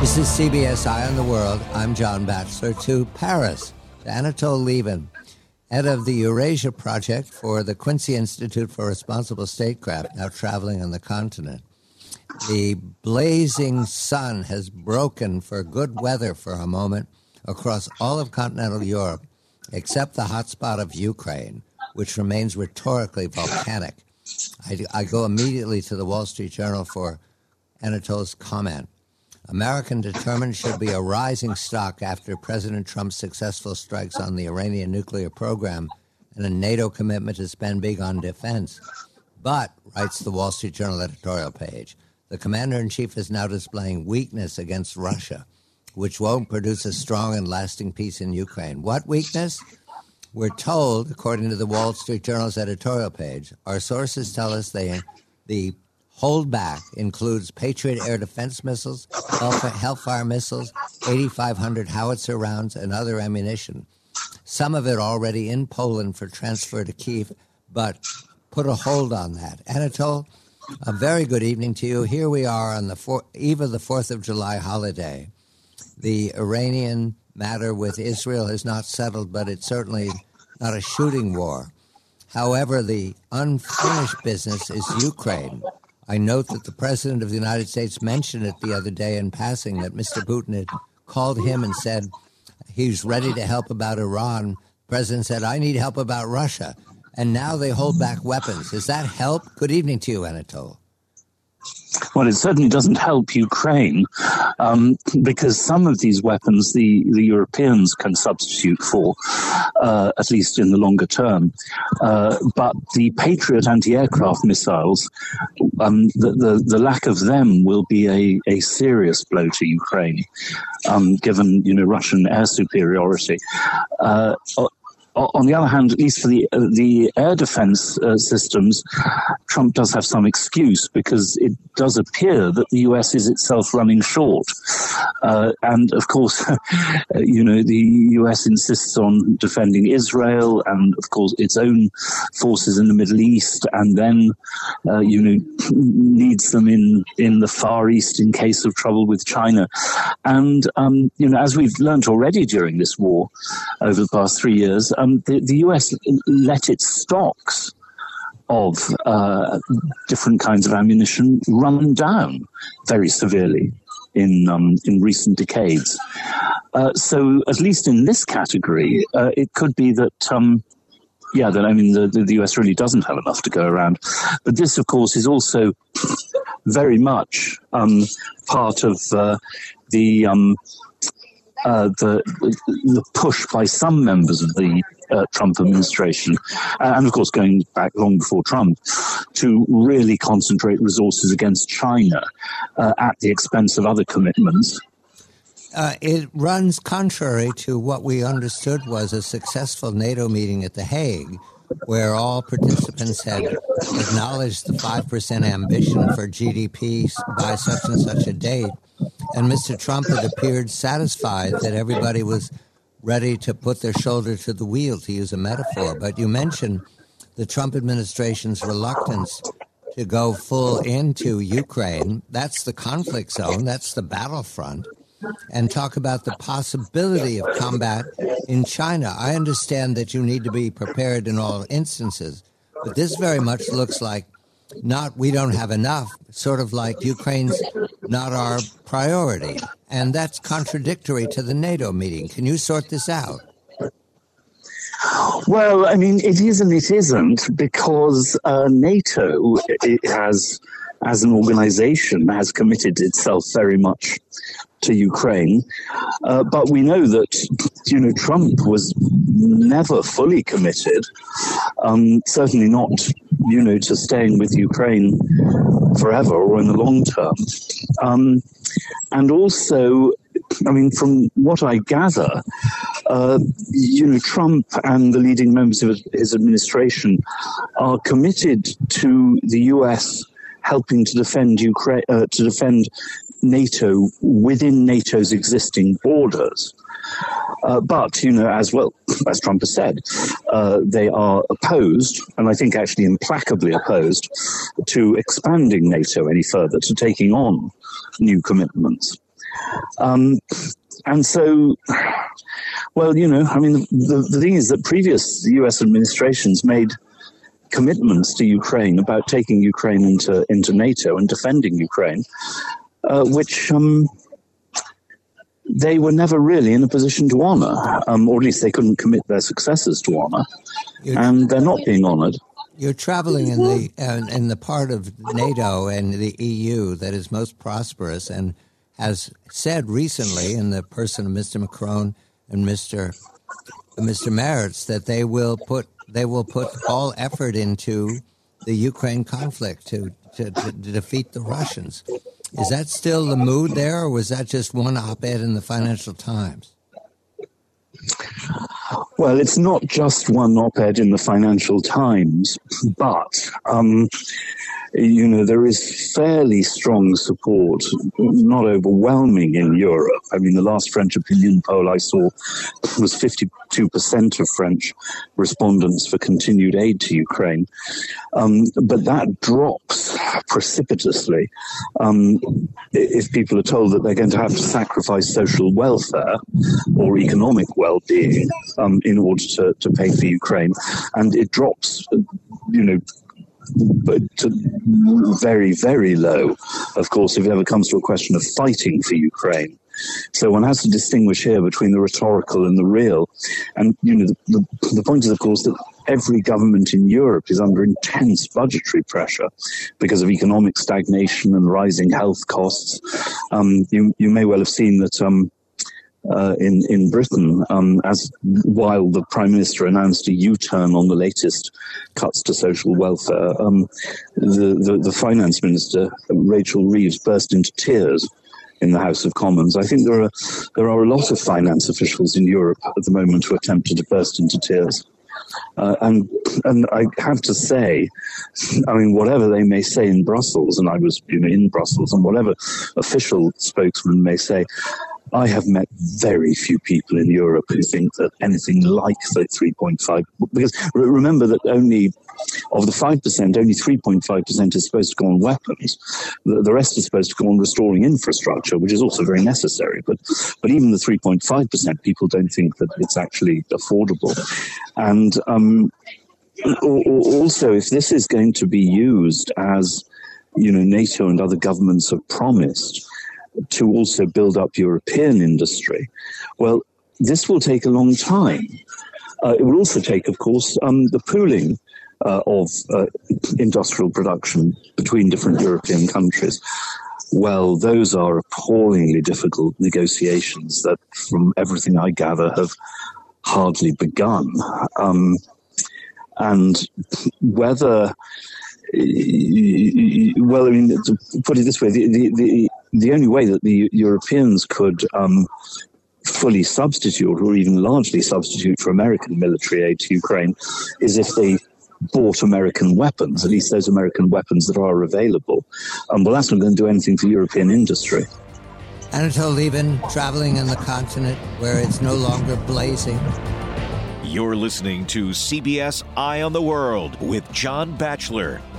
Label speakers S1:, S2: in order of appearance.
S1: This is CBS Eye on the World. I'm John Batchelor. To Paris, to Anatol Lieven, head of the Eurasia Project for the Quincy Institute for Responsible Statecraft, now traveling on the continent. The blazing sun has broken for good weather for a moment across all of continental Europe, except the hotspot of Ukraine, which remains rhetorically volcanic. I go immediately to the Wall Street Journal for Anatol's comment. American determined should be a rising stock after President Trump's successful strikes on the Iranian nuclear program and a NATO commitment to spend big on defense. But, writes the Wall Street Journal editorial page, the commander-in-chief is now displaying weakness against Russia, which won't produce a strong and lasting peace in Ukraine. What weakness? We're told, according to the Wall Street Journal's editorial page, our sources tell us the holdback includes Patriot air defense missiles, Hellfire missiles, 8,500 howitzer rounds, and other ammunition. Some of it already in Poland for transfer to Kyiv, but put a hold on that. Anatol, a very good evening to you. Here we are on the eve of the 4th of July holiday. The Iranian matter with Israel is not settled, but it's certainly not a shooting war. However, the unfinished business is Ukraine. I note that the President of the United States mentioned it the other day in passing, that Mr. Putin had called him and said he's ready to help about Iran. The President said, I need help about Russia. And now they hold back weapons. Does that help? Good evening to you, Anatol.
S2: Well, it certainly doesn't help Ukraine because some of these weapons the Europeans can substitute for, at least in the longer term. But the Patriot anti-aircraft missiles, the lack of them will be a serious blow to Ukraine, given Russian air superiority. On the other hand, at least for the air defense systems, Trump does have some excuse because it does appear that the U.S. is itself running short. And of course, the U.S. insists on defending Israel and, of course, its own forces in the Middle East, and then, needs them in the Far East in case of trouble with China. And, as we've learned already during this war over the past 3 years, the US let its stocks of different kinds of ammunition run down very severely in recent decades. So at least in this category, it could be that, the US really doesn't have enough to go around. But this, of course, is also very much part of the push by some members of the Trump administration, and of course going back long before Trump, to really concentrate resources against China at the expense of other commitments.
S1: It runs contrary to what we understood was a successful NATO meeting at The Hague, where all participants had acknowledged the 5% ambition for GDP by such and such a date. And Mr. Trump had appeared satisfied that everybody was ready to put their shoulder to the wheel, to use a metaphor. But you mentioned the Trump administration's reluctance to go full into Ukraine. That's the conflict zone. That's the battlefront. And talk about the possibility of combat in China. I understand that you need to be prepared in all instances, but this very much looks like we don't have enough, sort of like Ukraine's not our priority. And that's contradictory to the NATO meeting. Can you sort this out?
S2: Well, I mean, it is and it isn't, because NATO has, as an organization, has committed itself very much to Ukraine. But we know that, Trump was never fully committed, certainly not, to staying with Ukraine forever or in the long term. And also, I mean, from what I gather, Trump and the leading members of his administration are committed to the U.S. helping to defend Ukraine, to defend NATO within NATO's existing borders. But, as well, as Trump has said, they are opposed, and I think actually implacably opposed, to expanding NATO any further, to taking on new commitments. And so, well, the thing is that previous US administrations made commitments to Ukraine about taking Ukraine into NATO and defending Ukraine, which they were never really in a position to honor, or at least they couldn't commit their successors to honor, and they're not being honored.
S1: You're traveling in the part of NATO and the EU that is most prosperous, and has said recently, in the person of Mr. Macron and Mr. Merz, that they will put all effort into the Ukraine conflict to defeat the Russians. Is that still the mood there, or was that just one op-ed in the Financial Times?
S2: Well, it's not just one op-ed in the Financial Times, but there is fairly strong support, not overwhelming in Europe. I mean, the last French opinion poll I saw was 52% of French respondents for continued aid to Ukraine. But that drops precipitously if people are told that they're going to have to sacrifice social welfare or economic well-being in order to pay for Ukraine. And it drops, but very, very low, of course, if it ever comes to a question of fighting for Ukraine. So one has to distinguish here between the rhetorical and the real. And, the point is, of course, that every government in Europe is under intense budgetary pressure because of economic stagnation and rising health costs. You may well have seen that in Britain, while the Prime Minister announced a U-turn on the latest cuts to social welfare, the Finance Minister, Rachel Reeves, burst into tears in the House of Commons. I think there are a lot of finance officials in Europe at the moment who are tempted to burst into tears. And I have to say, I mean, whatever they may say in Brussels, and I was in Brussels, and whatever official spokesman may say, I have met very few people in Europe who think that anything like the 3.5, because remember that only of the 5%, only 3.5% is supposed to go on weapons. The rest is supposed to go on restoring infrastructure, which is also very necessary. But even the 3.5%, people don't think that it's actually affordable. And also, if this is going to be used as, NATO and other governments have promised, to also build up European industry, well, this will take a long time. It will also take, of course, the pooling of industrial production between different European countries. Well, those are appallingly difficult negotiations that, from everything I gather, have hardly begun. And whether... Well, I mean, to put it this way, the only way that the Europeans could fully substitute or even largely substitute for American military aid to Ukraine is if they bought American weapons, at least those American weapons that are available. Well, that's not going to do anything for European industry.
S1: Anatol Lieven, traveling on the continent where it's no longer blazing.
S3: You're listening to CBS Eye on the World with John Batchelor.